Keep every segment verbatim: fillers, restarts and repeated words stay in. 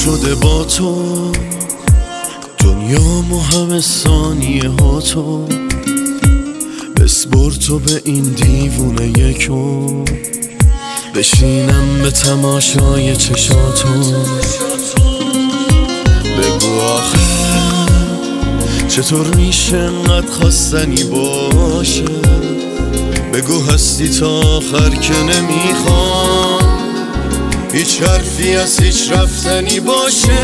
شده با تو دنیا و همه ثانیه ها تو، بسپر تو به این دیوونه یکو، بشینم به تماشای چشاتو. بگو آخه چطور میشه انقدر خواستنی باشه، بگو هستی تا آخر که نمیخوام هیچ حرفی از هیچ رفتنی باشه.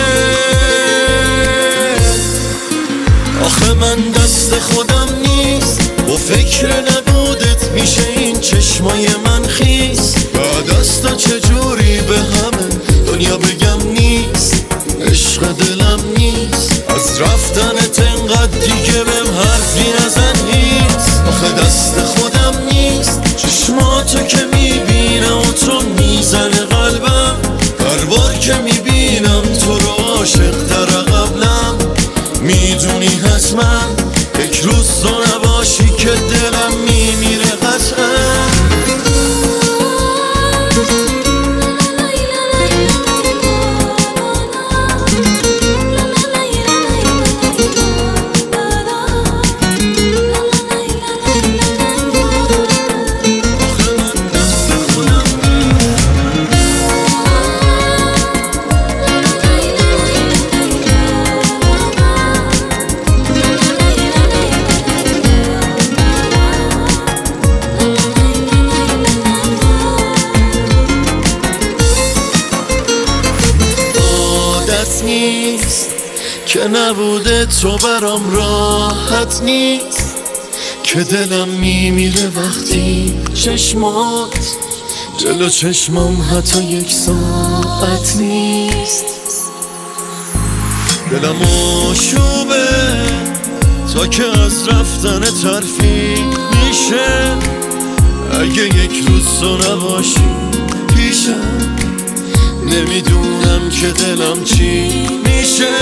آخه من دست خودم نیست، با فکر نبودت میشه این چشمای من خیس، بعد از تا چجوری به همه دنیا بگم نیست، عشق دلم نیست، از رفتنت انقدر دیگه بهم حرفی نزن هیچ. آخه دست خودم نیست، چشماتو که میبینم و تو میزنه قلبم، هر بار که میبینم تو رو عاشق تر قبلم، میدونی حتما یک روز تو نباشی که دلم میمیره قطعا. نیست که نبوده تو برام راحت نیست، که دلم میمیره وقتی چشمات جلو چشمام حتی یک ساعت نیست. دلم آشوبه تا که از رفتن ترفیع میشه، اگه یک روز تو نباشی پیشم نمیدونم که دلم چی میشه.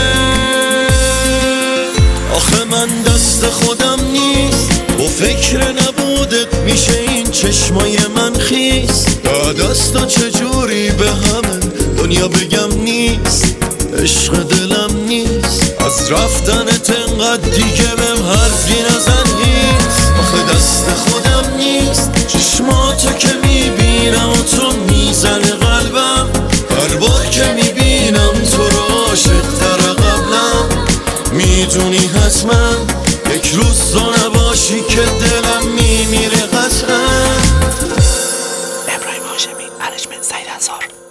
آخه من دست خودم نیست، با فکر نبودت میشه این چشمای من خیس، بعد از تا چجوری به همه دنیا بگم نیست، عشق دلم نیست، از رفتنت انقدر دیگه بهم حرفی نزن هیچ. آخه دست خودم نیست، چشماتو که میبینم و تو میزنه قلبم، هر بار که میبینم تو رو عاشق تر قبلم، میدونی حتما یک روز تو نباشی که دلم میمیره قطعا. ابراهیم هاشمی، ارجمند سید انصار.